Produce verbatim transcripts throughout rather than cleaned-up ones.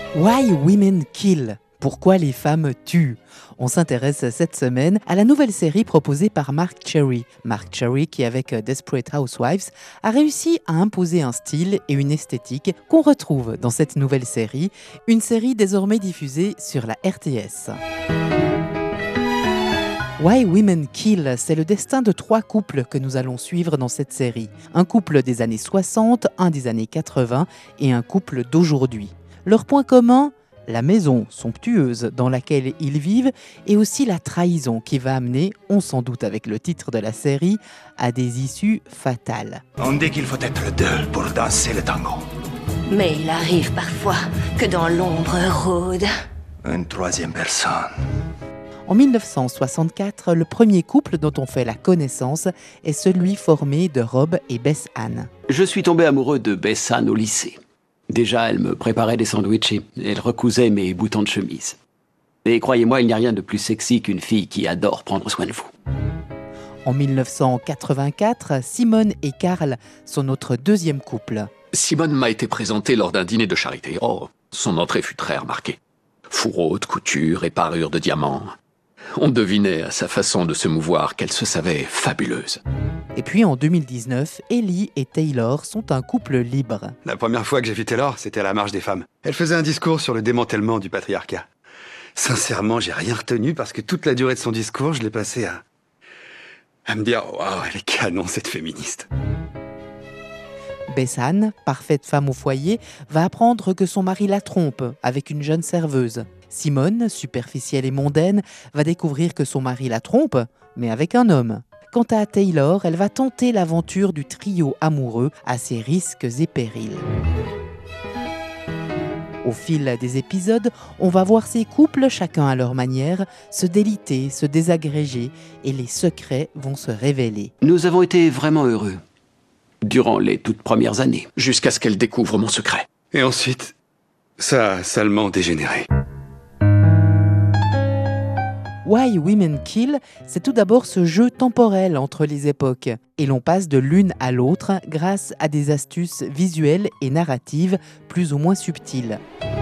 Why Women Kill? Pourquoi les femmes tuent? On s'intéresse cette semaine à la nouvelle série proposée par Mark Cherry. Mark Cherry qui, avec Desperate Housewives, a réussi à imposer un style et une esthétique qu'on retrouve dans cette nouvelle série, une série désormais diffusée sur la R T S. Why Women Kill, c'est le destin de trois couples que nous allons suivre dans cette série. Un couple des années soixante, un des années quatre-vingts et un couple d'aujourd'hui. Leur point commun, la maison somptueuse dans laquelle ils vivent et aussi la trahison qui va amener, on s'en doute avec le titre de la série, à des issues fatales. On dit qu'il faut être deux pour danser le tango. Mais il arrive parfois que dans l'ombre rôde Une troisième personne. En mille neuf cent soixante-quatre, le premier couple dont on fait la connaissance est celui formé de Rob et Beth Ann. Je suis tombé amoureux de Beth Ann au lycée. Déjà, elle me préparait des sandwichs et elle recousait mes boutons de chemise. Et croyez-moi, il n'y a rien de plus sexy qu'une fille qui adore prendre soin de vous. En mille neuf cent quatre-vingt-quatre, Simone et Carl sont notre deuxième couple. Simone m'a été présentée lors d'un dîner de charité. Oh, son entrée fut très remarquée. Fourreau, haute couture et parure de diamants. On devinait à sa façon de se mouvoir qu'elle se savait fabuleuse. Et puis en deux mille dix-neuf, Ellie et Taylor sont un couple libre. La première fois que j'ai vu Taylor, c'était à la Marche des femmes. Elle faisait un discours sur le démantèlement du patriarcat. Sincèrement, j'ai rien retenu parce que toute la durée de son discours, je l'ai passé à... à me dire « Waouh, elle est canon cette féministe ». Beth Ann, parfaite femme au foyer, va apprendre que son mari la trompe avec une jeune serveuse. Simone, superficielle et mondaine, va découvrir que son mari la trompe, mais avec un homme. Quant à Taylor, elle va tenter l'aventure du trio amoureux à ses risques et périls. Au fil des épisodes, on va voir ces couples, chacun à leur manière, se déliter, se désagréger, et les secrets vont se révéler. Nous avons été vraiment heureux durant les toutes premières années. Jusqu'à ce qu'elle découvre mon secret. Et ensuite, ça a salement dégénéré. Why Women Kill, c'est tout d'abord ce jeu temporel entre les époques. Et l'on passe de l'une à l'autre grâce à des astuces visuelles et narratives plus ou moins subtiles.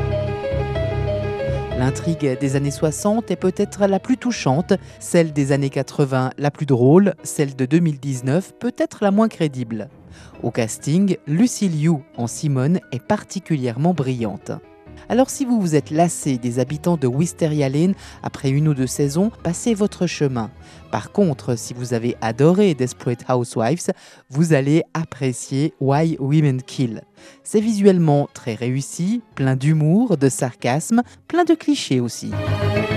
L'intrigue des années soixante est peut-être la plus touchante, celle des années quatre-vingts la plus drôle, celle de deux mille dix-neuf peut-être la moins crédible. Au casting, Lucy Liu en Simone est particulièrement brillante. Alors si vous vous êtes lassé des habitants de Wisteria Lane après une ou deux saisons, passez votre chemin. Par contre, si vous avez adoré Desperate Housewives, vous allez apprécier Why Women Kill. C'est visuellement très réussi, plein d'humour, de sarcasme, plein de clichés aussi.